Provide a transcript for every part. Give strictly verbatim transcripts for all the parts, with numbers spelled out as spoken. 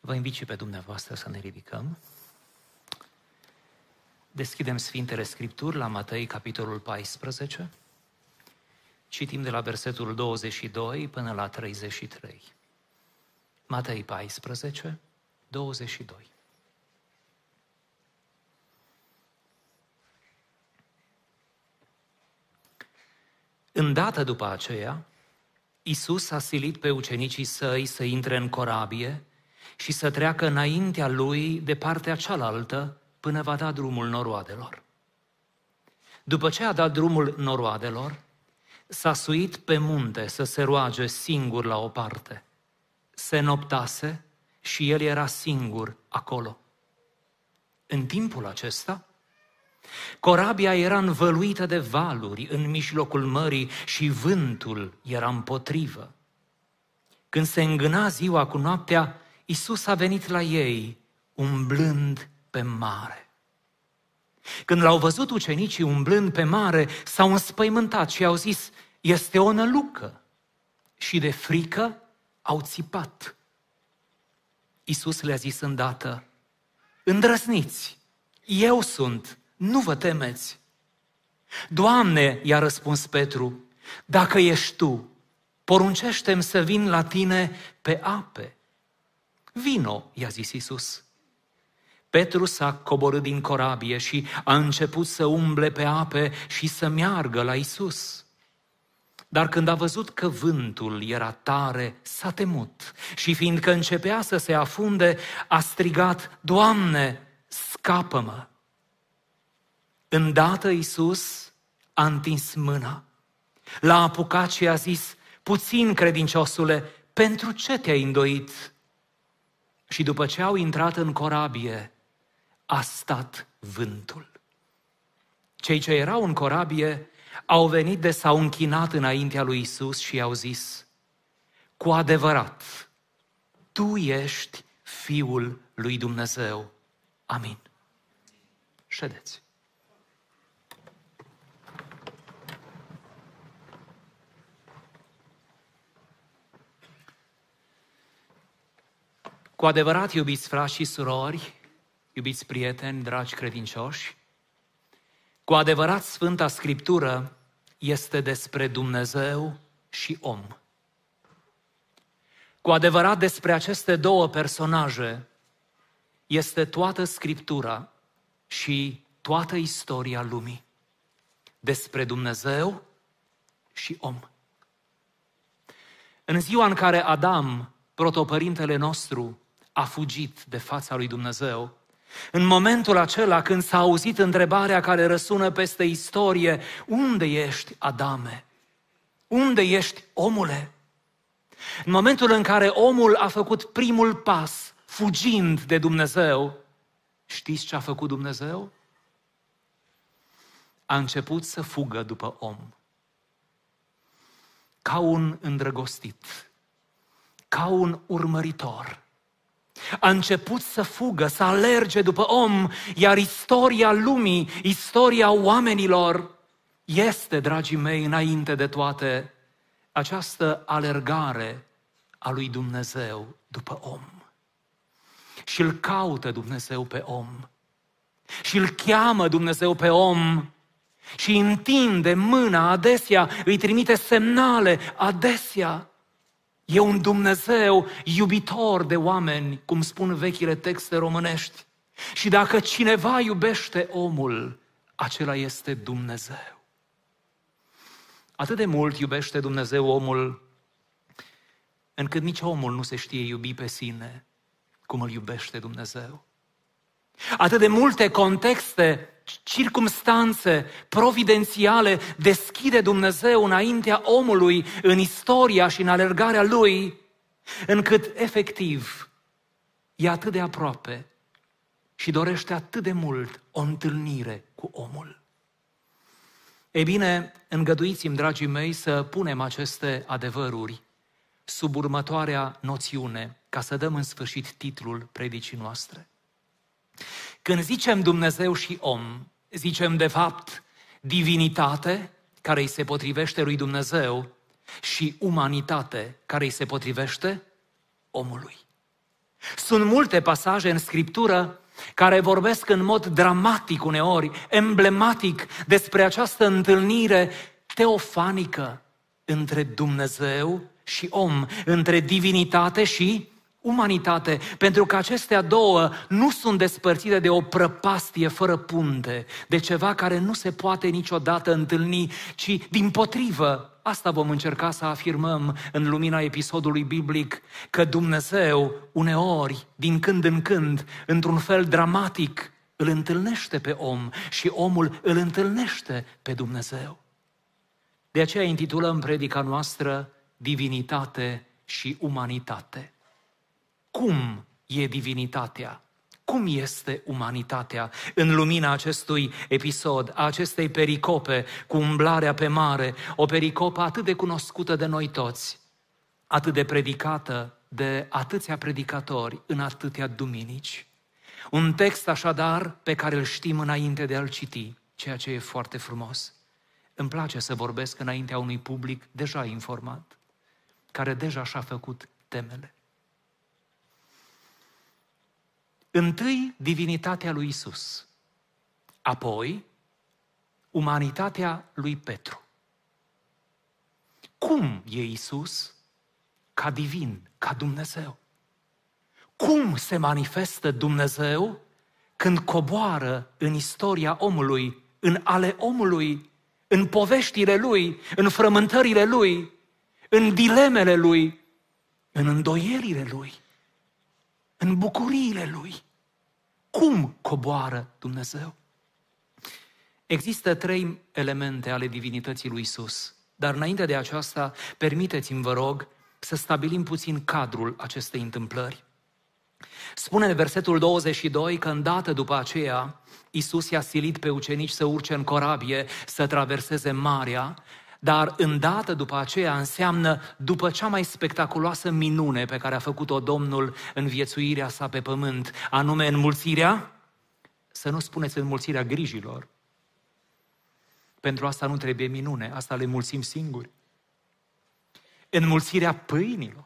Vă invit și pe dumneavoastră să ne ridicăm. Deschidem Sfintele Scripturi la Matei, capitolul paisprezece. Citim de la versetul douăzeci și doi până la treizeci și trei. Matei paisprezece, douăzeci și doi. Îndată după aceea, Iisus a silit pe ucenicii săi să intre în corabie și să treacă înaintea lui de partea cealaltă până va da drumul noroadelor. După ce a dat drumul noroadelor, s-a suit pe munte să se roage singur la o parte. Se noptase și el era singur acolo. În timpul acesta, corabia era învăluită de valuri în mijlocul mării și vântul era împotrivă. Când se îngâna ziua cu noaptea, Iisus a venit la ei, umblând pe mare. Când l-au văzut ucenicii umblând pe mare, s-au înspăimântat și au zis, este o nălucă. Și de frică au țipat. Iisus le-a zis îndată, îndrăzniți, eu sunt, nu vă temeți. Doamne, i-a răspuns Petru, dacă ești Tu, poruncește-mi să vin la Tine pe ape. Vino, i-a zis Iisus. Petru s-a coborât din corabie și a început să umble pe ape și să meargă la Iisus. Dar când a văzut că vântul era tare, s-a temut și fiindcă începea să se afunde, a strigat, Doamne, scapă-mă! Îndată Iisus a întins mâna, l-a apucat și a zis, puțin credinciosule, pentru ce te-ai îndoit? Și după ce au intrat în corabie, a stat vântul. Cei ce erau în corabie au venit de s-au închinat înaintea lui Iisus și i-au zis, cu adevărat, Tu ești Fiul lui Dumnezeu. Amin. Ședeți. Cu adevărat, iubiți frați și surori, iubiți prieteni, dragi credincioși, cu adevărat Sfânta Scriptură este despre Dumnezeu și om. Cu adevărat despre aceste două personaje este toată Scriptura și toată istoria lumii. Despre Dumnezeu și om. În ziua în care Adam, protopărintele nostru, a fugit de fața lui Dumnezeu, în momentul acela când s-a auzit întrebarea care răsună peste istorie, unde ești, Adame? Unde ești, omule? În momentul în care omul a făcut primul pas, fugind de Dumnezeu, știți ce a făcut Dumnezeu? A început să fugă după om. Ca un îndrăgostit, ca un urmăritor. A început să fugă, să alerge după om, iar istoria lumii, istoria oamenilor, este, dragii mei, înainte de toate, această alergare a lui Dumnezeu după om. Și îl caută Dumnezeu pe om. Și îl cheamă Dumnezeu pe om. Și întinde mâna adesea, îi trimite semnale adesea. E un Dumnezeu iubitor de oameni, cum spun vechile texte românești. Și dacă cineva iubește omul, acela este Dumnezeu. Atât de mult iubește Dumnezeu omul, încât nici omul nu se știe iubi pe sine, cum îl iubește Dumnezeu. Atât de multe contexte, circumstanțe providențiale deschide Dumnezeu înaintea omului în istoria și în alergarea lui, încât efectiv e atât de aproape și dorește atât de mult o întâlnire cu omul. Ei bine, îngăduiți-mi, dragii mei, să punem aceste adevăruri sub următoarea noțiune, ca să dăm în sfârșit titlul predicii noastre. Când zicem Dumnezeu și om, zicem de fapt divinitate care îi se potrivește lui Dumnezeu și umanitate care îi se potrivește omului. Sunt multe pasaje în Scriptură care vorbesc în mod dramatic uneori, emblematic, despre această întâlnire teofanică între Dumnezeu și om, între divinitate și umanitate, pentru că acestea două nu sunt despărțite de o prăpastie fără punte, de ceva care nu se poate niciodată întâlni, ci dimpotrivă. Asta vom încerca să afirmăm în lumina episodului biblic, că Dumnezeu uneori, din când în când, într-un fel dramatic, îl întâlnește pe om și omul îl întâlnește pe Dumnezeu. De aceea intitulăm predica noastră Divinitate și Umanitate. Cum e divinitatea? Cum este umanitatea în lumina acestui episod, a acestei pericope cu umblarea pe mare, o pericopă atât de cunoscută de noi toți, atât de predicată de atâția predicatori în atâtea duminici. Un text așadar pe care îl știm înainte de a-l citi, ceea ce e foarte frumos. Îmi place să vorbesc înaintea unui public deja informat, care deja și-a făcut temele. Întâi, divinitatea lui Isus, apoi, umanitatea lui Petru. Cum e Isus ca divin, ca Dumnezeu? Cum se manifestă Dumnezeu când coboară în istoria omului, în ale omului, în poveștile lui, în frământările lui, în dilemele lui, în îndoierile lui, în bucuriile lui? Cum coboară Dumnezeu? Există trei elemente ale divinității lui Isus, dar înainte de aceasta, permiteți-mi, vă rog, să stabilim puțin cadrul acestei întâmplări. Spune versetul douăzeci și doi că îndată după aceea, Isus i-a silit pe ucenici să urce în corabie, să traverseze marea, dar îndată după aceea înseamnă după cea mai spectaculoasă minune pe care a făcut-o Domnul în viețuirea sa pe pământ, anume înmulțirea, să nu spuneți înmulțirea grijilor. Pentru asta nu trebuie minune, asta le mulțim singuri. Înmulțirea pâinilor.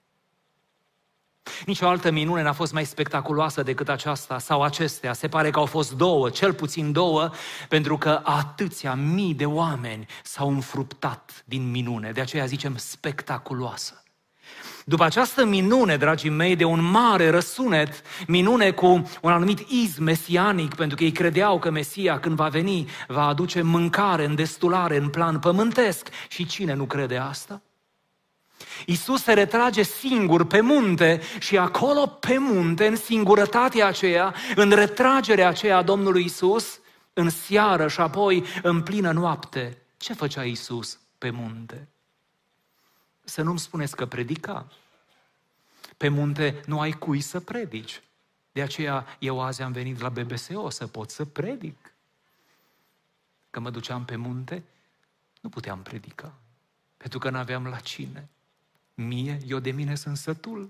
Nici o altă minune n-a fost mai spectaculoasă decât aceasta sau acestea. Se pare că au fost două, cel puțin două, pentru că atâția mii de oameni s-au înfruptat din minune. De aceea zicem spectaculoasă. După această minune, dragii mei, de un mare răsunet, minune cu un anumit iz mesianic, pentru că ei credeau că Mesia, când va veni, va aduce mâncare, îndestulare în plan pământesc. Și cine nu crede asta? Iisus se retrage singur pe munte și acolo pe munte, în singurătatea aceea, în retragerea aceea a Domnului Iisus, în seară și apoi în plină noapte, ce făcea Iisus pe munte? Să nu-mi spuneți că predica. Pe munte nu ai cui să predici. De aceea eu azi am venit la B B S O să pot să predic. Că mă duceam pe munte, nu puteam predica, pentru că n-aveam la cine. Mie, eu de mine sunt sătul.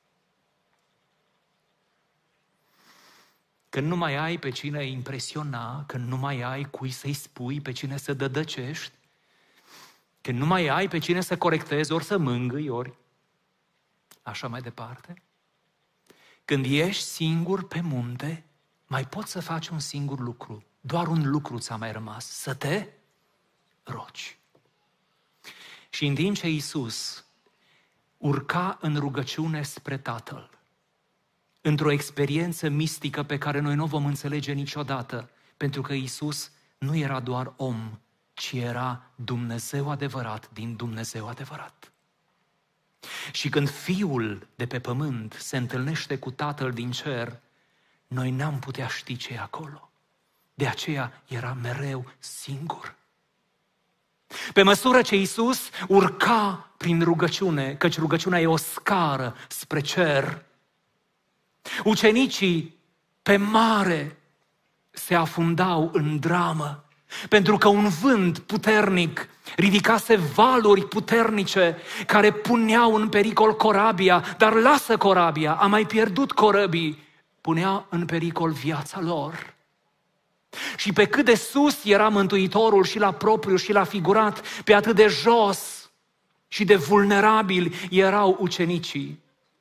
Când nu mai ai pe cine impresiona, când nu mai ai cui să-i spui, pe cine să dădăcești, când nu mai ai pe cine să corectezi, ori să mângâi, ori așa mai departe. Când ești singur pe munte, mai poți să faci un singur lucru. Doar un lucru ți-a mai rămas, să te rogi. Și în timp ce Iisus urca în rugăciune spre Tatăl, într-o experiență mistică pe care noi nu o vom înțelege niciodată, pentru că Iisus nu era doar om, ci era Dumnezeu adevărat din Dumnezeu adevărat. Și când Fiul de pe pământ se întâlnește cu Tatăl din cer, noi n-am putea ști ce e acolo. De aceea era mereu singur. Pe măsură ce Iisus urca prin rugăciune, căci rugăciunea e o scară spre cer, ucenicii pe mare se afundau în dramă, pentru că un vânt puternic ridicase valuri puternice care puneau în pericol corabia, dar lasă corabia, a mai pierdut corăbii, punea în pericol viața lor. Și pe cât de sus era Mântuitorul și la propriu și la figurat, pe atât de jos și de vulnerabili erau ucenicii.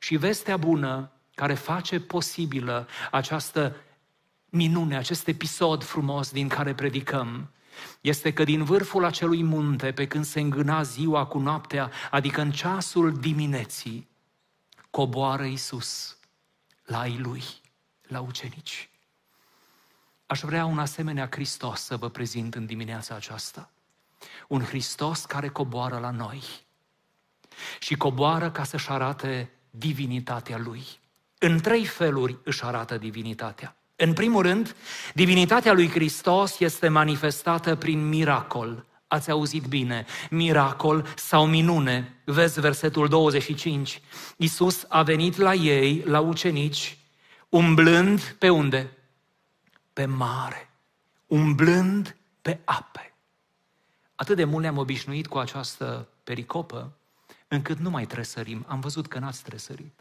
Și vestea bună care face posibilă această minune, acest episod frumos din care predicăm, este că din vârful acelui munte, pe când se îngâna ziua cu noaptea, adică în ceasul dimineții, coboară Iisus la ai Lui, la ucenici. Aș vrea un asemenea Hristos să vă prezint în dimineața aceasta. Un Hristos care coboară la noi și coboară ca să-și arate divinitatea Lui. În trei feluri își arată divinitatea. În primul rând, divinitatea lui Hristos este manifestată prin miracol. Ați auzit bine, miracol sau minune. Vezi versetul douăzeci și cinci. Iisus a venit la ei, la ucenici, umblând pe unde? Pe mare, umblând pe ape. Atât de mult ne-am obișnuit cu această pericopă, încât nu mai tresărim. Am văzut că n-ați tresărit.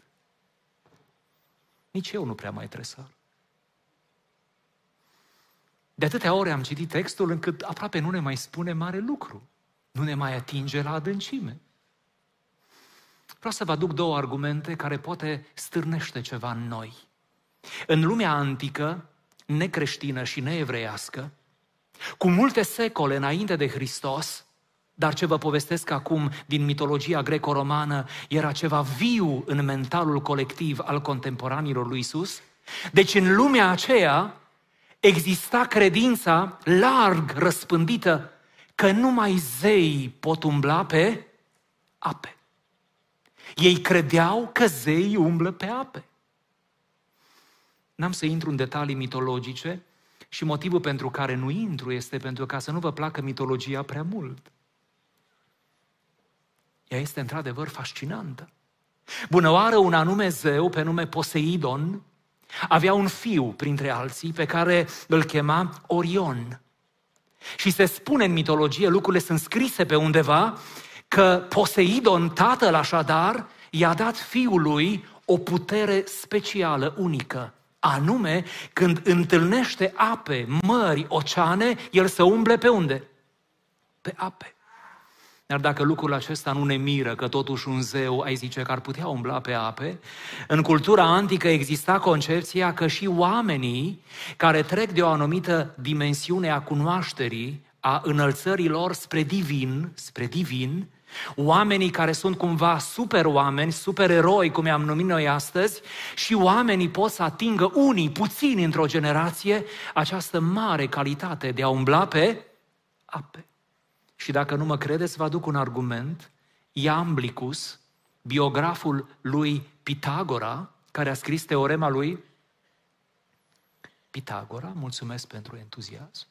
Nici eu nu prea mai tresăr. De atâtea ore am citit textul încât aproape nu ne mai spune mare lucru. Nu ne mai atinge la adâncime. Vreau să vă aduc două argumente care poate stârnește ceva în noi. În lumea antică, necreștină și neevreiască, cu multe secole înainte de Hristos, dar ce vă povestesc acum din mitologia greco-romană era ceva viu în mentalul colectiv al contemporanilor lui Iisus. Deci în lumea aceea exista credința larg răspândită că numai zeii pot umbla pe ape. Ei credeau că zeii umblă pe ape. N-am să intru în detalii mitologice și motivul pentru care nu intru este pentru ca să nu vă placă mitologia prea mult. Ea este într-adevăr fascinantă. Bună oară, un anume zeu pe nume Poseidon avea un fiu printre alții pe care îl chema Orion. Și se spune în mitologie, lucrurile sunt scrise pe undeva, că Poseidon, tatăl așadar, i-a dat fiului o putere specială, unică. Anume, când întâlnește ape, mări, oceane, el să umble pe unde? Pe ape. Dar dacă lucrul acesta nu ne miră, că totuși un zeu, ai zice că ar putea umbla pe ape, în cultura antică exista concepția că și oamenii care trec de o anumită dimensiune a cunoașterii, a înălțării lor spre divin, spre divin, oamenii care sunt cumva super oameni, super eroi, cum i-am numit noi astăzi, și oamenii pot să atingă unii, puțini într-o generație, această mare calitate de a umbla pe ape. Și dacă nu mă credeți, vă aduc un argument. Iamblicus, biograful lui Pitagora, care a scris teorema lui Pitagora, mulțumesc pentru entuziasm.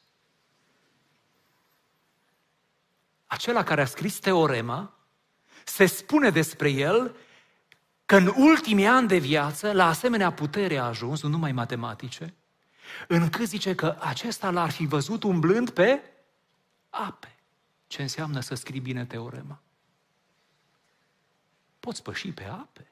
Acela care a scris teorema, se spune despre el că în ultimii ani de viață, la asemenea putere a ajuns, nu numai matematice, încât zice că acesta l-ar fi văzut umblând pe ape. Ce înseamnă să scrii bine teorema? Poți păși pe ape.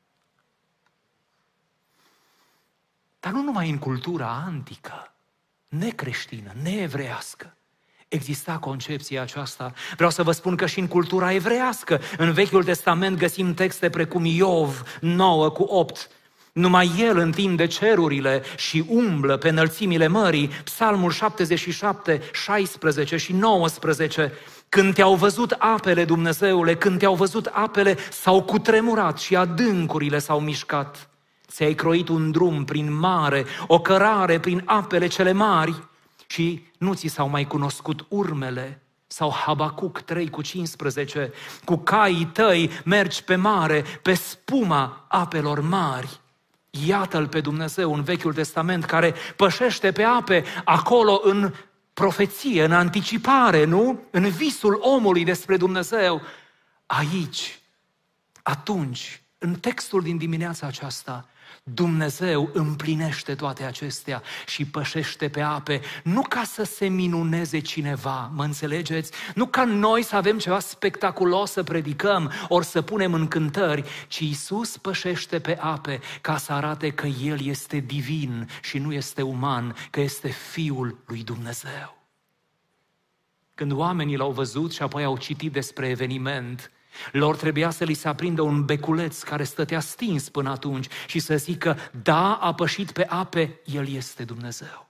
Dar nu numai în cultura antică, necreștină, neevreiască, exista concepția aceasta. Vreau să vă spun că și în cultura evreiască, în Vechiul Testament găsim texte precum Iov nouă cu opt. Numai el întinde cerurile și umblă pe înălțimile mării. Psalmul șaptezeci și șapte, șaisprezece și nouăsprezece. Când te-au văzut apele, Dumnezeule, când te-au văzut apele, s-au cutremurat și adâncurile s-au mișcat. Ți-ai croit un drum prin mare, o cărare prin apele cele mari și nu ți s-au mai cunoscut urmele. Sau Habacuc trei cu cincisprezece, cu caii tăi mergi pe mare, pe spuma apelor mari. Iată-l pe Dumnezeu în Vechiul Testament care pășește pe ape acolo în profeție, în anticipare, nu? În visul omului despre Dumnezeu. Aici, atunci, în textul din dimineața aceasta, Dumnezeu împlinește toate acestea și pășește pe ape, nu ca să se minuneze cineva, mă înțelegeți? Nu ca noi să avem ceva spectaculos să predicăm, ori să punem în cântări, ci Iisus pășește pe ape ca să arate că El este divin și nu este uman, că este Fiul lui Dumnezeu. Când oamenii l-au văzut și apoi au citit despre eveniment, Lor trebuia să li se aprindă un beculeț care stătea stins până atunci și să zică, da, a pășit pe ape, El este Dumnezeu.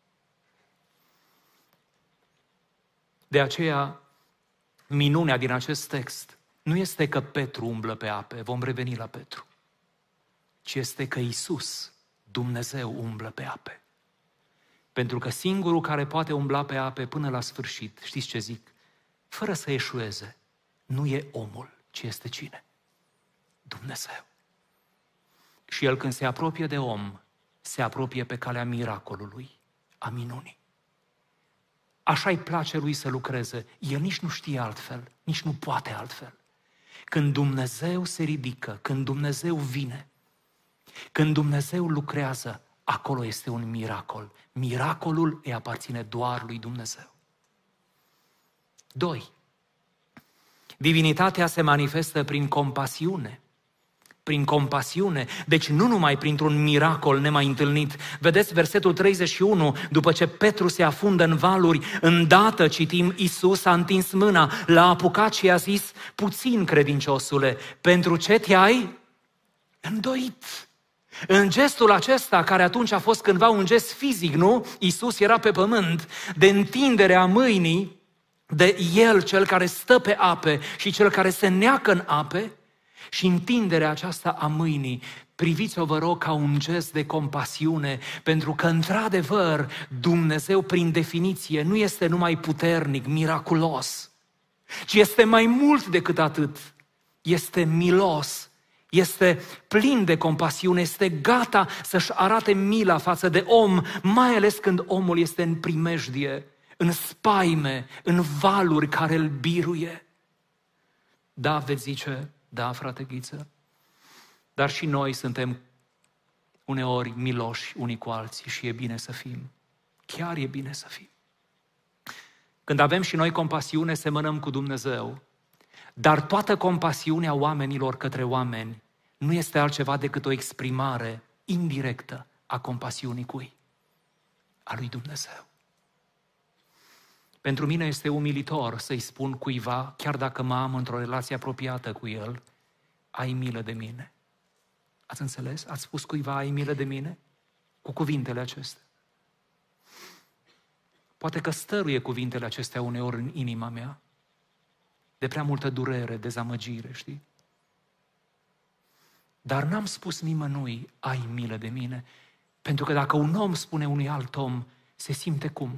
De aceea, minunea din acest text nu este că Petru umblă pe ape, vom reveni la Petru, ci este că Iisus, Dumnezeu, umblă pe ape. Pentru că singurul care poate umbla pe ape până la sfârșit, știți ce zic? Fără să eșueze, nu e omul, ci este cine? Dumnezeu. Și El când se apropie de om, se apropie pe calea miracolului, a minunii. Așa îi place Lui să lucreze. El nici nu știe altfel, nici nu poate altfel. Când Dumnezeu se ridică, când Dumnezeu vine, când Dumnezeu lucrează, acolo este un miracol. Miracolul îi aparține doar lui Dumnezeu. Doi. Divinitatea se manifestă prin compasiune. Prin compasiune, deci nu numai printr-un miracol nemai întâlnit. Vedeți versetul treizeci și unu, după ce Petru se afundă în valuri, îndată citim, Iisus a întins mâna, l-a apucat și i-a zis, puțin credinciosule, pentru ce te-ai îndoit? În gestul acesta, care atunci a fost cândva un gest fizic, nu? Iisus era pe pământ, de întindere a mâinii, de El, cel care stă pe ape și cel care se neacă în ape, și întinderea aceasta a mâinii, priviți-o, vă rog, ca un gest de compasiune, pentru că, într-adevăr, Dumnezeu, prin definiție, nu este numai puternic, miraculos, ci este mai mult decât atât. Este milos, este plin de compasiune, este gata să-și arate mila față de om, mai ales când omul este în primejdie, în spaime, în valuri care îl biruie. Da, veți zice, da, frate Ghiță, dar și noi suntem uneori miloși unii cu alții și e bine să fim. Chiar e bine să fim. Când avem și noi compasiune, semănăm cu Dumnezeu, dar toată compasiunea oamenilor către oameni nu este altceva decât o exprimare indirectă a compasiunii cui? A lui Dumnezeu. Pentru mine este umilitor să-i spun cuiva, chiar dacă mă am într-o relație apropiată cu el, ai milă de mine. Ați înțeles? Ați spus cuiva, ai milă de mine? Cu cuvintele acestea. Poate că stăruie cuvintele acestea uneori în inima mea, de prea multă durere, dezamăgire, știi? Dar n-am spus nimănui, ai milă de mine, pentru că dacă un om spune unui alt om, se simte cum?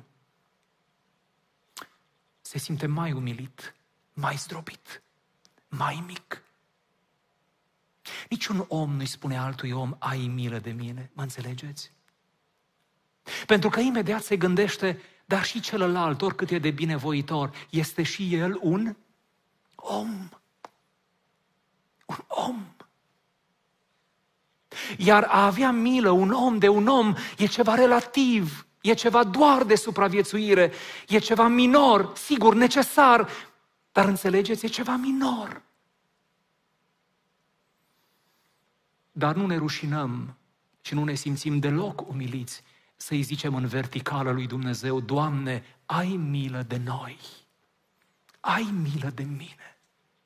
Se simte mai umilit, mai zdrobit, mai mic. Niciun om nu-i spune altui om, ai milă de mine, mă înțelegeți? Pentru că imediat se gândește, dar și celălalt, oricât e de binevoitor, este și el un om. Un om. Iar a avea milă un om de un om e ceva relativ, e ceva doar de supraviețuire, e ceva minor, sigur, necesar, dar înțelegeți, e ceva minor. Dar nu ne rușinăm și nu ne simțim deloc umiliți să-i zicem în verticală lui Dumnezeu, Doamne, ai milă de noi, ai milă de mine.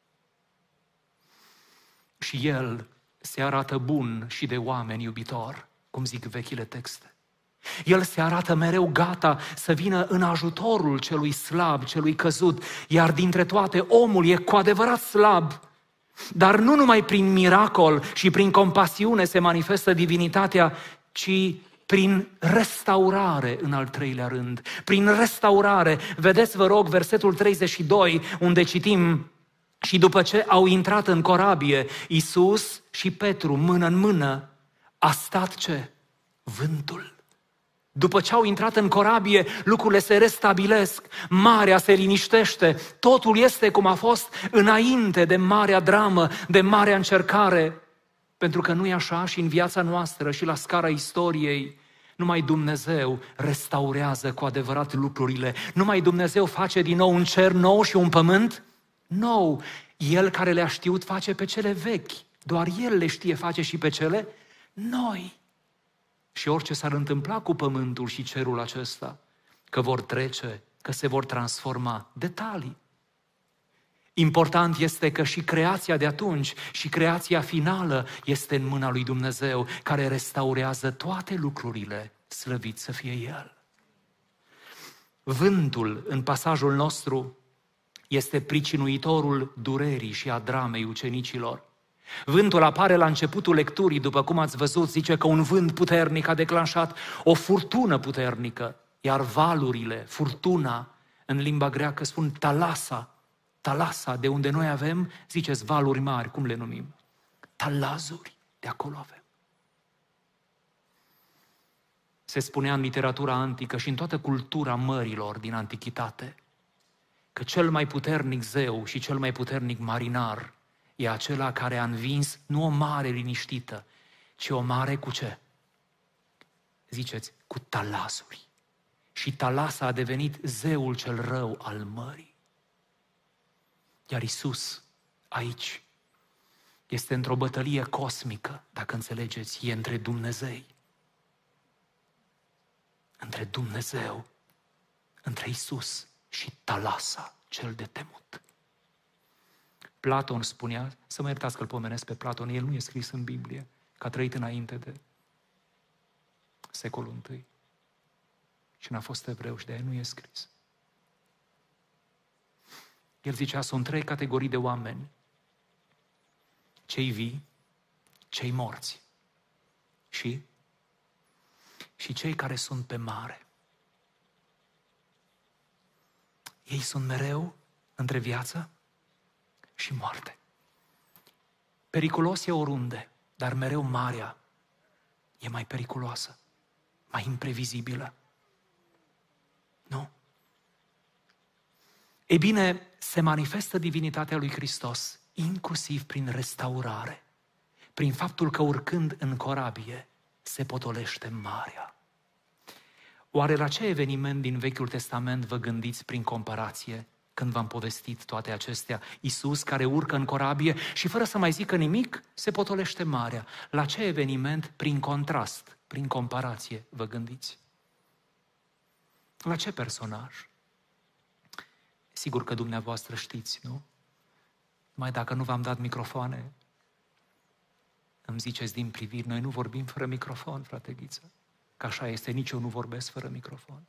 Și El se arată bun și de oameni iubitor, cum zic vechile texte. El se arată mereu gata să vină în ajutorul celui slab, celui căzut, iar dintre toate omul e cu adevărat slab. Dar nu numai prin miracol și prin compasiune se manifestă divinitatea, ci prin restaurare în al treilea rând. Prin restaurare, vedeți, vă rog, versetul treizeci și doi, unde citim, și după ce au intrat în corabie, Iisus și Petru, mână în mână, a stat ce? Vântul. După ce au intrat în corabie, lucrurile se restabilesc, marea se liniștește, totul este cum a fost înainte de marea dramă, de marea încercare. Pentru că nu e așa și în viața noastră și la scara istoriei, numai Dumnezeu restaurează cu adevărat lucrurile. Numai Dumnezeu face din nou un cer nou și un pământ nou. El care le-a știut face pe cele vechi, doar El le știe face și pe cele noi. Și orice s-ar întâmpla cu pământul și cerul acesta, că vor trece, că se vor transforma, detalii. Important este că și creația de atunci și creația finală este în mâna lui Dumnezeu, care restaurează toate lucrurile, slăvit să fie El. Vântul, în pasajul nostru, este pricinuitorul durerii și a dramei ucenicilor. Vântul apare la începutul lecturii, după cum ați văzut, zice că un vânt puternic a declanșat o furtună puternică, iar valurile, furtuna, în limba greacă spun talasa, talasa, de unde noi avem, ziceți, valuri mari, cum le numim? Talazuri, de acolo avem. Se spunea în literatura antică și în toată cultura mărilor din antichitate că cel mai puternic zeu și cel mai puternic marinar e acela care a învins nu o mare liniștită, ci o mare cu ce? Ziceți, cu talazuri. Și Talasa a devenit zeul cel rău al mării. Iar Iisus, aici, este într-o bătălie cosmică, dacă înțelegeți, e între Dumnezei. Între Dumnezeu, între Iisus și Talasa, cel de temut. Platon spunea, să mă iertați că îl pomenesc pe Platon, el nu e scris în Biblie, că a trăit înainte de secolul întâi. Și n-a fost evreu și de-aia nu e scris. El zicea, sunt trei categorii de oameni. Cei vii, cei morți și, și cei care sunt pe mare. Ei sunt mereu între viață și moarte. Periculos e oriunde, dar mereu marea e mai periculoasă, mai imprevizibilă. Nu? Ei bine, se manifestă divinitatea lui Hristos, inclusiv prin restaurare, prin faptul că urcând în corabie se potolește marea. Oare la ce eveniment din Vechiul Testament vă gândiți prin comparație când v-am povestit toate acestea? Iisus care urcă în corabie și fără să mai zică nimic, se potolește marea. La ce eveniment, prin contrast, prin comparație, vă gândiți? La ce personaj? Sigur că dumneavoastră știți, nu? Mai dacă nu v-am dat microfoane, îmi ziceți din priviri, noi nu vorbim fără microfon, frate Ghiță. Că așa este, nici eu nu vorbesc fără microfon.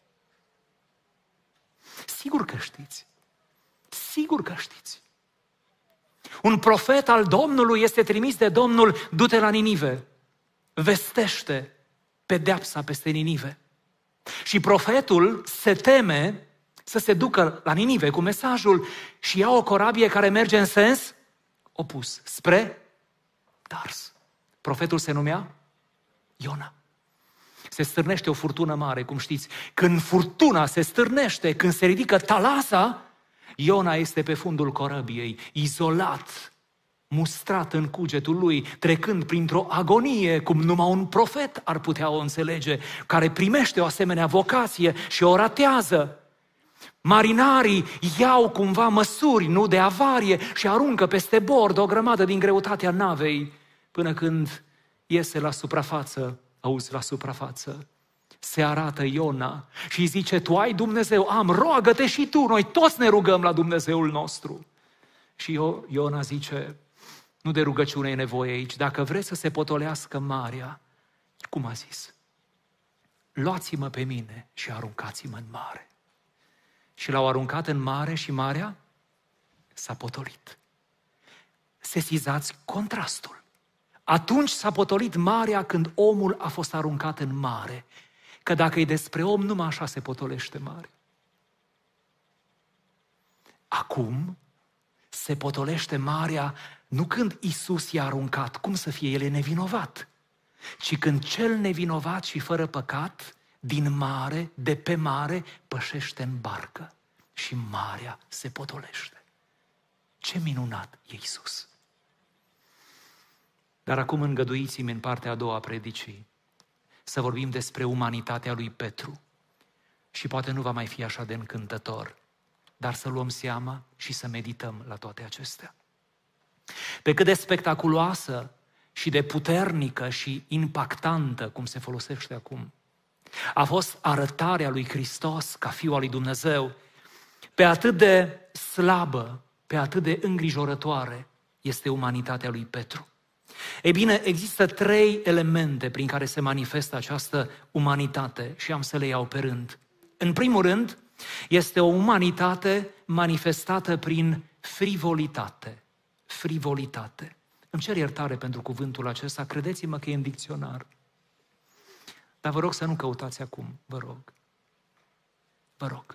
Sigur că știți. Sigur că știți. Un profet al Domnului este trimis de Domnul, du-te la Ninive, vestește pedeapsa peste Ninive. Și profetul se teme să se ducă la Ninive cu mesajul și ia o corabie care merge în sens opus, spre Tars. Profetul se numea Iona. Se stârnește o furtună mare, cum știți. Când furtuna se stârnește, când se ridică talasa, Iona este pe fundul corăbiei, izolat, mustrat în cugetul lui, trecând printr-o agonie, cum numai un profet ar putea o înțelege, care primește o asemenea vocație și o ratează. Marinarii iau cumva măsuri, nu de avarie, și aruncă peste bord o grămadă din greutatea navei, până când iese la suprafață, auzi, la suprafață, se arată Iona și zice, tu ai Dumnezeu, am, roagă-te și tu, noi toți ne rugăm la Dumnezeul nostru. Și Iona zice, nu de rugăciune e nevoie aici, dacă vreți să se potolească marea, cum a zis? Luați-mă pe mine și aruncați-mă în mare. Și l-au aruncat în mare și marea s-a potolit. Sesizați contrastul. Atunci s-a potolit marea când omul a fost aruncat în mare. Că dacă e despre om, numai așa se potolește mare. Acum se potolește marea nu când Iisus i-a aruncat, cum să fie, el e nevinovat, ci când cel nevinovat și fără păcat, din mare, de pe mare, pășește în barcă și marea se potolește. Ce minunat e Iisus! Dar acum îngăduiți-mi în partea a doua a predicii să vorbim despre umanitatea lui Petru. Și poate nu va mai fi așa de încântător, dar să luăm seama și să medităm la toate acestea. Pe cât de spectaculoasă și de puternică și impactantă, cum se folosește acum, a fost arătarea lui Hristos ca Fiul al lui Dumnezeu, pe atât de slabă, pe atât de îngrijorătoare este umanitatea lui Petru. Ei bine, există trei elemente prin care se manifestă această umanitate și am să le iau pe rând. În primul rând, este o umanitate manifestată prin frivolitate. Frivolitate. Îmi cer iertare pentru cuvântul acesta, credeți-mă că e în dicționar. Dar vă rog să nu căutați acum, vă rog. Vă rog.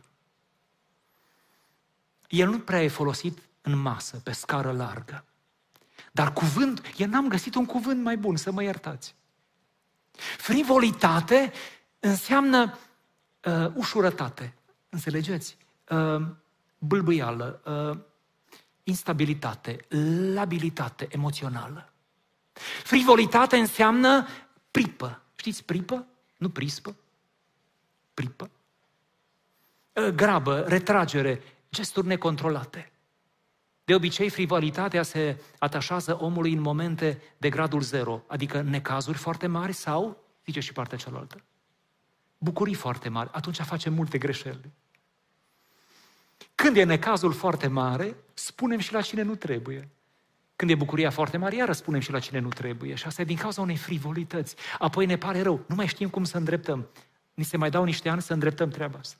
El nu prea e folosit în masă, pe scară largă. Dar cuvânt, eu n-am găsit un cuvânt mai bun, să mă iertați. Frivolitate înseamnă uh, ușurătate, înțelegeți? Uh, bâlbâială, uh, instabilitate, labilitate emoțională. Frivolitate înseamnă pripă. Știți pripă? Nu prispă. Pripă. Uh, grabă, retragere, gesturi necontrolate. De obicei, frivolitatea se atașează omului în momente de gradul zero, adică necazuri foarte mari sau, zice și partea cealaltă, bucurii foarte mari. Atunci facem multe greșeli. Când e necazul foarte mare, spunem și la cine nu trebuie. Când e bucuria foarte mare, iară spunem și la cine nu trebuie. Și asta e din cauza unei frivolități. Apoi ne pare rău, nu mai știm cum să îndreptăm. Ni se mai dau niște ani să îndreptăm treaba asta.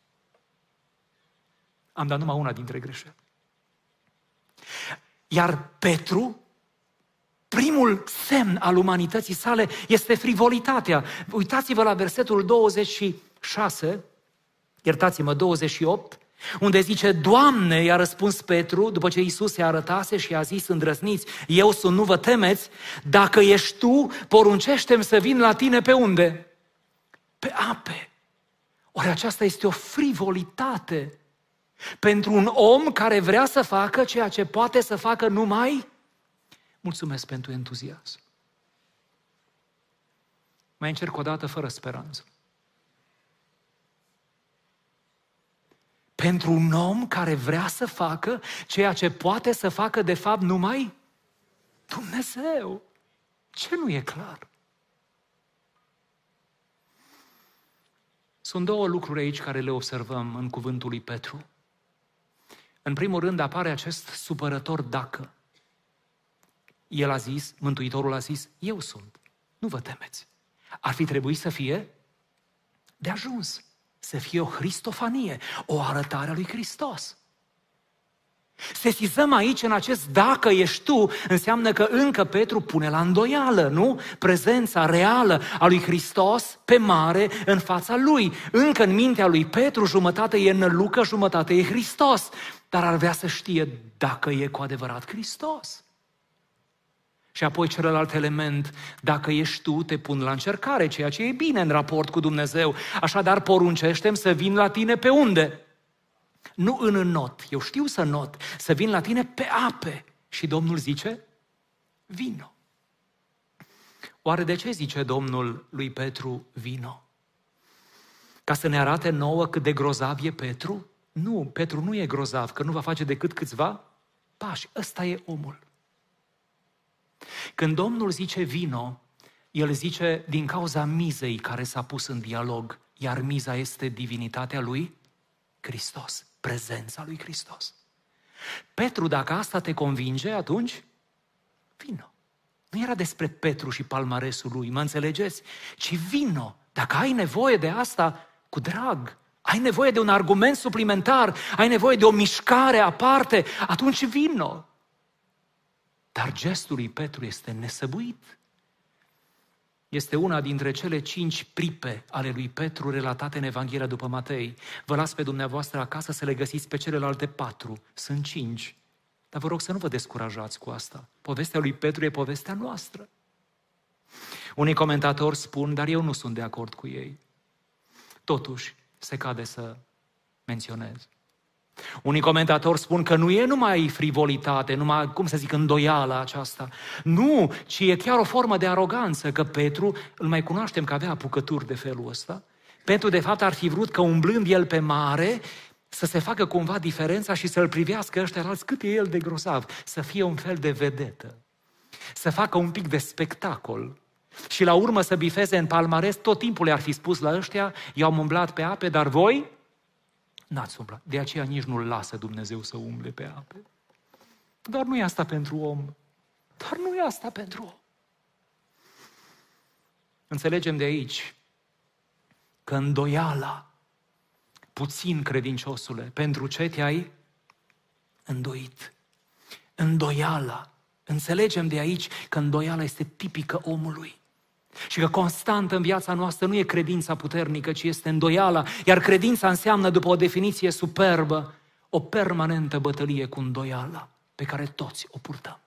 Am dat numai una dintre greșeli. Iar Petru, primul semn al umanității sale este frivolitatea. Uitați-vă la versetul douăzeci și șase, iertați-mă, douăzeci și opt, unde zice, Doamne, i-a răspuns Petru, după ce Iisus se arătase și a zis, îndrăzniți, eu sunt, nu vă temeți, dacă ești tu, poruncește-mi să vin la tine pe unde? Pe ape. Ori aceasta este o frivolitate pentru un om care vrea să facă ceea ce poate să facă numai. Mulțumesc pentru entuziasm. Mai încerc o dată fără speranță. Pentru un om care vrea să facă ceea ce poate să facă de fapt numai Dumnezeu. Ce nu e clar? Sunt două lucruri aici care le observăm în cuvântul lui Petru. În primul rând apare acest supărător dacă. El a zis, Mântuitorul a zis, eu sunt, nu vă temeți. Ar fi trebuit să fie de ajuns, să fie o Hristofanie, o arătare a lui Hristos. Sesizăm aici în acest dacă ești tu, înseamnă că încă Petru pune la îndoială, nu? Prezența reală a lui Hristos pe mare în fața lui. Încă în mintea lui Petru jumătate e nălucă, jumătate e Hristos. Dar ar vrea să știe dacă e cu adevărat Hristos. Și apoi celălalt element, dacă ești tu, te pun la încercare, ceea ce e bine în raport cu Dumnezeu. Așadar poruncește-mi să vin la tine pe unde? Nu în not, eu știu să not, să vin la tine pe ape. Și Domnul zice, vino. Oare de ce zice Domnul lui Petru, vino? Ca să ne arate nouă cât de grozav e Petru? Nu, Petru nu e grozav, că nu va face decât câțiva pași. Ăsta e omul. Când Domnul zice vino, El zice din cauza mizei care s-a pus în dialog, iar miza este divinitatea lui Hristos, prezența lui Hristos. Petru, dacă asta te convinge, atunci vino. Nu era despre Petru și palmaresul lui, mă înțelegeți? Ci vino. Dacă ai nevoie de asta, cu drag, ai nevoie de un argument suplimentar, ai nevoie de o mișcare aparte, atunci vino. Dar gestul lui Petru este nesăbuit. Este una dintre cele cinci pripe ale lui Petru relatate în Evanghelia după Matei. Vă las pe dumneavoastră acasă să le găsiți pe celelalte patru. Sunt cinci. Dar vă rog să nu vă descurajați cu asta. Povestea lui Petru e povestea noastră. Unii comentatori spun, dar eu nu sunt de acord cu ei. Totuși, se cade să menționez. Unii comentatori spun că nu e numai frivolitate, numai, cum să zic, îndoiala aceasta. Nu, ci e chiar o formă de aroganță, că Petru, îl mai cunoaștem că avea apucături de felul ăsta. Petru, de fapt, ar fi vrut că umblând el pe mare, să se facă cumva diferența și să-l privească ăștia alți cât e el de grozav, să fie un fel de vedetă, să facă un pic de spectacol. Și la urmă să bifeze în palmares, tot timpul le-ar fi spus la ăștia, eu am umblat pe ape, dar voi n-ați umblat. De aceea nici nu-l lasă Dumnezeu să umble pe ape. Dar nu e asta pentru om. Dar nu e asta pentru om. Înțelegem de aici că îndoiala, puțin credinciosule, pentru ce te-ai îndoit? Îndoiala. Înțelegem de aici că îndoiala este tipică omului. Și că constantă în viața noastră nu e credința puternică, ci este îndoiala. Iar credința înseamnă, după o definiție superbă, o permanentă bătălie cu îndoiala, pe care toți o purtăm.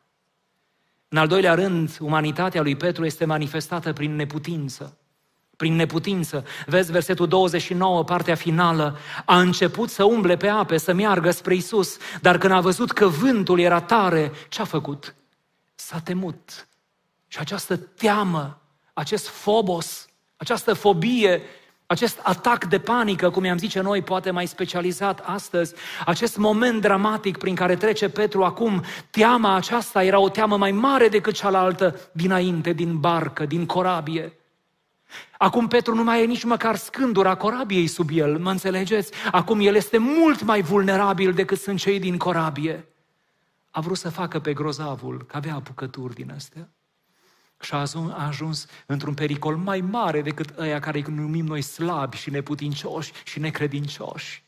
În al doilea rând, umanitatea lui Petru este manifestată prin neputință. Prin neputință. Vezi versetul douăzeci și nouă, partea finală. A început să umble pe ape, să meargă spre Iisus, dar când a văzut că vântul era tare, ce-a făcut? S-a temut. Și această teamă, acest phobos, această fobie, acest atac de panică, cum i-am zice noi, poate mai specializat astăzi, acest moment dramatic prin care trece Petru acum, teama aceasta era o teamă mai mare decât cealaltă dinainte, din barcă, din corabie. Acum Petru nu mai e nici măcar scândura corabiei sub el, mă înțelegeți? Acum el este mult mai vulnerabil decât sunt cei din corabie. A vrut să facă pe grozavul, că avea apucături din astea. Și a ajuns, a ajuns într-un pericol mai mare decât ăia care îi numim noi slabi și neputincioși și necredincioși.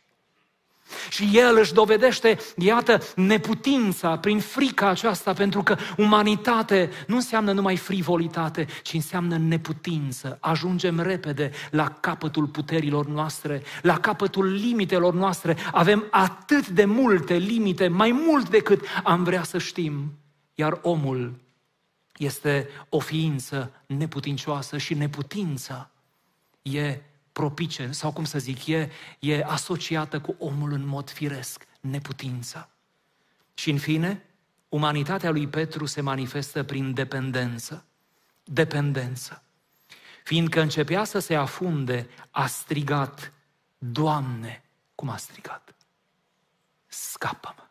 Și el își dovedește, iată, neputința prin frica aceasta, pentru că umanitate nu înseamnă numai frivolitate, ci înseamnă neputință. Ajungem repede la capătul puterilor noastre, la capătul limitelor noastre. Avem atât de multe limite, mai mult decât am vrea să știm. Iar omul este o ființă neputincioasă și neputința e propice, sau cum să zic, e, e asociată cu omul în mod firesc, neputința. Și în fine, umanitatea lui Petru se manifestă prin dependență. Dependență. Fiindcă începea să se afunde, a strigat, Doamne, cum a strigat? Scapă-mă!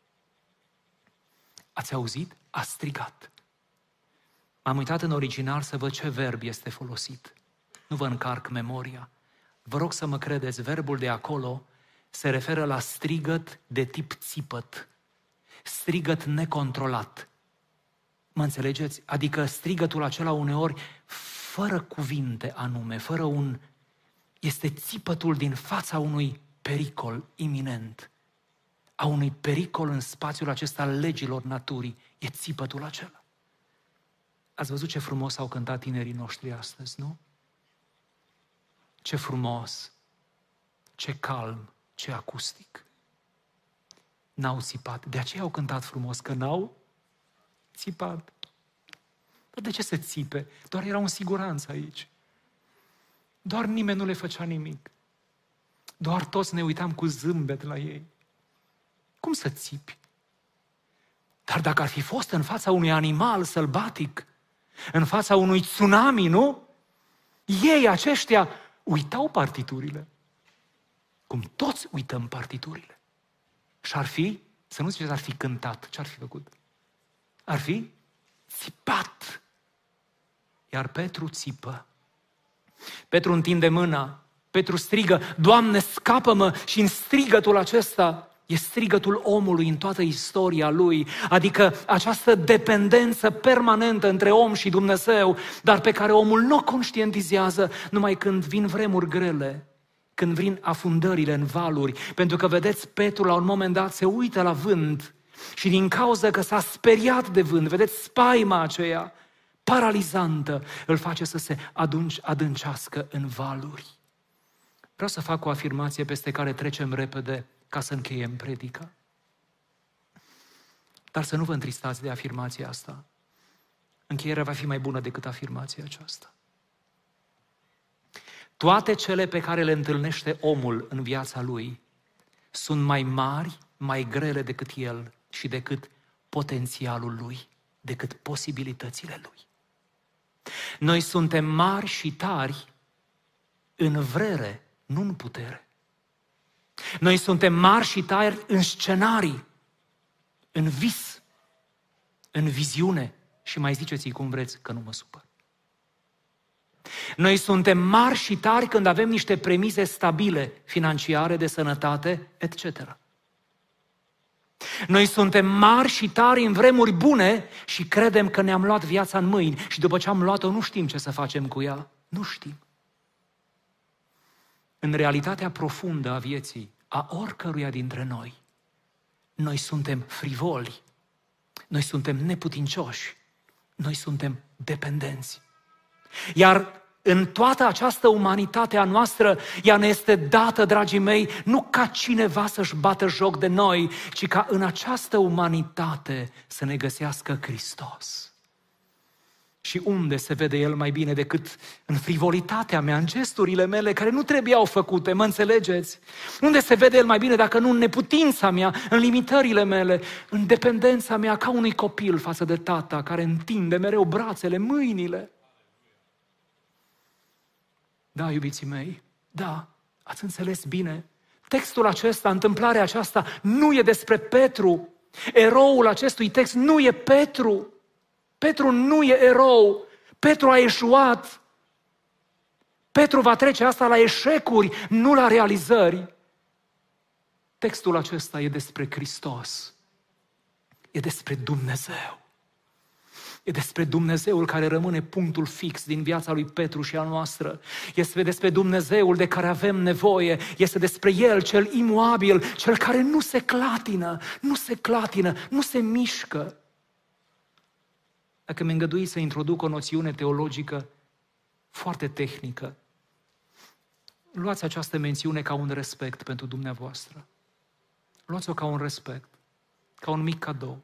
Ați auzit? A strigat. M-am uitat în original să văd ce verb este folosit. Nu vă încarc memoria. Vă rog să mă credeți, verbul de acolo se referă la strigăt de tip țipăt. Strigăt necontrolat. Mă înțelegeți? Adică strigătul acela uneori fără cuvinte anume, fără un... Este țipătul din fața unui pericol iminent. A unui pericol în spațiul acesta al legilor naturii. E țipătul acela. Ați văzut ce frumos au cântat tinerii noștri astăzi, nu? Ce frumos, ce calm, ce acustic. N-au țipat. De aceea au cântat frumos, că n-au țipat. Dar de ce să țipe? Doar erau în siguranță aici. Doar nimeni nu le făcea nimic. Doar toți ne uitam cu zâmbet la ei. Cum să țipi? Dar dacă ar fi fost în fața unui animal sălbatic, în fața unui tsunami, nu? Ei, aceștia, uitau partiturile. Cum toți uităm partiturile. Și ar fi, să nu ziceți ar fi cântat, ce ar fi făcut? Ar fi țipat. Iar Petru țipă. Petru întinde mâna. Petru strigă, Doamne, scapă-mă! Și în strigătul acesta e strigătul omului în toată istoria lui, adică această dependență permanentă între om și Dumnezeu, dar pe care omul nu o conștientizează numai când vin vremuri grele, când vin afundările în valuri. Pentru că, vedeți, Petru la un moment dat se uită la vânt și din cauza că s-a speriat de vânt, vedeți, spaima aceea paralizantă îl face să se adânci, adâncească în valuri. Vreau să fac o afirmație peste care trecem repede ca să încheiem predica. Dar să nu vă întristați de afirmația asta. Încheierea va fi mai bună decât afirmația aceasta. Toate cele pe care le întâlnește omul în viața lui sunt mai mari, mai grele decât el și decât potențialul lui, decât posibilitățile lui. Noi suntem mari și tari în vrere, nu în putere. Noi suntem mari și tari în scenarii, în vis, în viziune și mai ziceți-i cum vreți că nu mă supăr. Noi suntem mari și tari când avem niște premise stabile, financiare, de sănătate, et cetera. Noi suntem mari și tari în vremuri bune și credem că ne-am luat viața în mâini și după ce am luat-o nu știm ce să facem cu ea. Nu știm. În realitatea profundă a vieții, a oricăruia dintre noi, noi suntem frivoli, noi suntem neputincioși, noi suntem dependenți. Iar în toată această umanitate a noastră, ea ne este dată, dragii mei, nu ca cineva să-și bată joc de noi, ci ca în această umanitate să ne găsească Hristos. Și unde se vede El mai bine decât în frivolitatea mea, în gesturile mele care nu trebuiau făcute, mă înțelegeți? Unde se vede El mai bine dacă nu în neputința mea, în limitările mele, în dependența mea ca unui copil față de tata care întinde mereu brațele, mâinile? Da, iubiții mei, da, ați înțeles bine. Textul acesta, întâmplarea aceasta, nu e despre Petru. Eroul acestui text nu e Petru. Petru nu e erou. Petru a eșuat. Petru va trece asta la eșecuri, nu la realizări. Textul acesta e despre Hristos. E despre Dumnezeu. E despre Dumnezeul care rămâne punctul fix din viața lui Petru și a noastră. Este despre Dumnezeul de care avem nevoie. Este despre El, cel imuabil, cel care nu se clatină, nu se clatină, nu se mișcă. Dacă mi îngădui să introduc o noțiune teologică foarte tehnică, luați această mențiune ca un respect pentru dumneavoastră. Luați-o ca un respect, ca un mic cadou.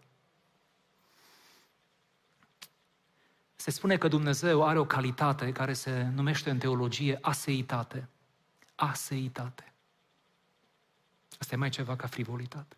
Se spune că Dumnezeu are o calitate care se numește în teologie aseitate. Aseitate. Asta e mai ceva ca frivolitate.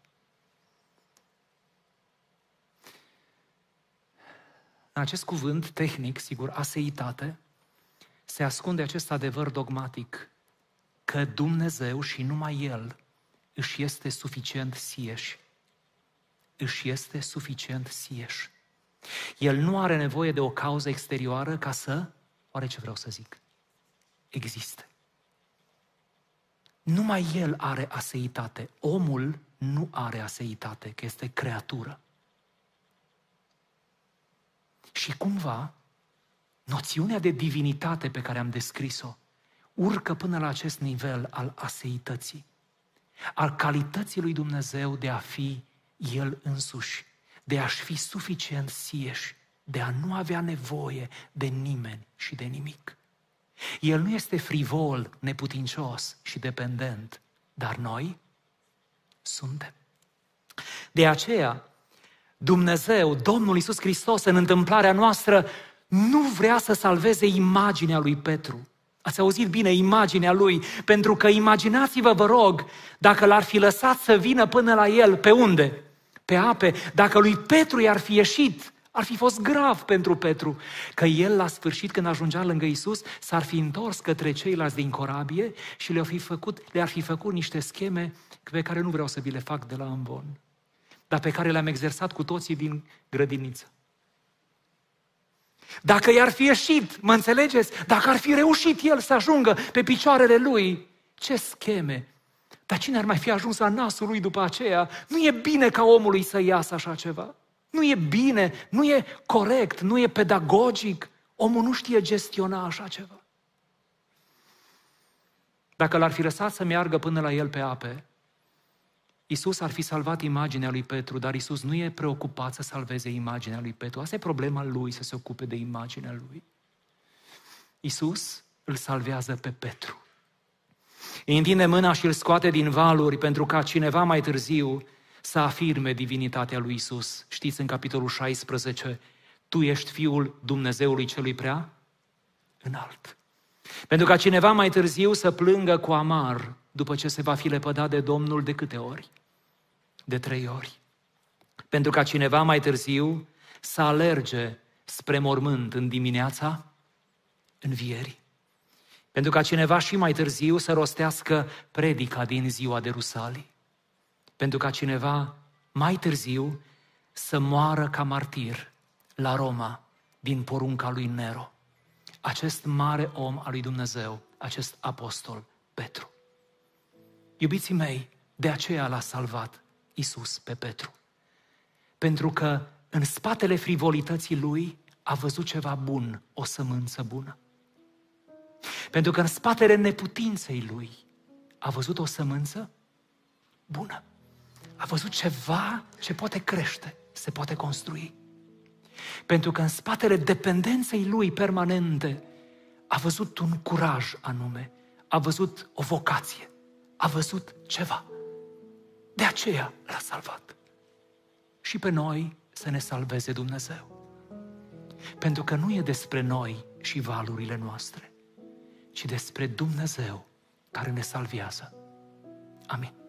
În acest cuvânt tehnic, sigur, aseitate, se ascunde acest adevăr dogmatic că Dumnezeu și numai El își este suficient sieși. Își este suficient sieși. El nu are nevoie de o cauză exterioară ca să, oare ce vreau să zic, existe. Numai El are aseitate. Omul nu are aseitate, că este creatură. Și cumva, noțiunea de divinitate pe care am descris-o urcă până la acest nivel al aseității, al calității lui Dumnezeu de a fi El însuși, de a-și fi suficient sieși, de a nu avea nevoie de nimeni și de nimic. El nu este frivol, neputincios și dependent, dar noi suntem. De aceea, Dumnezeu, Domnul Iisus Hristos, în întâmplarea noastră, nu vrea să salveze imaginea lui Petru. Ați auzit bine, imaginea lui, pentru că imaginați-vă, vă rog, dacă l-ar fi lăsat să vină până la el, pe unde? Pe ape. Dacă lui Petru i-ar fi ieșit, ar fi fost grav pentru Petru, că el la sfârșit, când ajungea lângă Iisus, s-ar fi întors către ceilalți din corabie și le-ar fi făcut, le-ar fi făcut niște scheme pe care nu vreau să vi le fac de la amvon, dar pe care le-am exersat cu toții din grădiniță. Dacă i-ar fi ieșit, mă înțelegeți? Dacă ar fi reușit el să ajungă pe picioarele lui, ce scheme! Dar cine ar mai fi ajuns la nasul lui după aceea? Nu e bine ca omului să iasă așa ceva. Nu e bine, nu e corect, nu e pedagogic. Omul nu știe gestiona așa ceva. Dacă l-ar fi lăsat să meargă până la el pe ape, Iisus ar fi salvat imaginea lui Petru, dar Iisus nu e preocupat să salveze imaginea lui Petru. Asta e problema lui, să se ocupe de imaginea lui. Iisus îl salvează pe Petru. Îi întinde mâna și îl scoate din valuri pentru ca cineva mai târziu să afirme divinitatea lui Iisus. Știți, în capitolul șaisprezece, tu ești Fiul Dumnezeului Celui Prea Înalt. Pentru ca cineva mai târziu să plângă cu amar după ce se va fi lepădat de Domnul de câte ori? De trei ori. Pentru ca cineva mai târziu să alerge spre mormânt în dimineața învierii. Pentru ca cineva și mai târziu să rostească predica din ziua de Rusalii. Pentru ca cineva mai târziu să moară ca martir la Roma din porunca lui Nero. Acest mare om al lui Dumnezeu, acest apostol Petru. Iubiții mei, de aceea l-a salvat Iisus pe Petru. Pentru că în spatele frivolității lui a văzut ceva bun, o sămânță bună. Pentru că în spatele neputinței lui a văzut o sămânță bună. A văzut ceva ce poate crește, se poate construi. Pentru că în spatele dependenței lui permanente a văzut un curaj anume, a văzut o vocație, a văzut ceva. De aceea l-a salvat. Și pe noi să ne salveze Dumnezeu. Pentru că nu e despre noi și valurile noastre, ci despre Dumnezeu care ne salvează. Amin.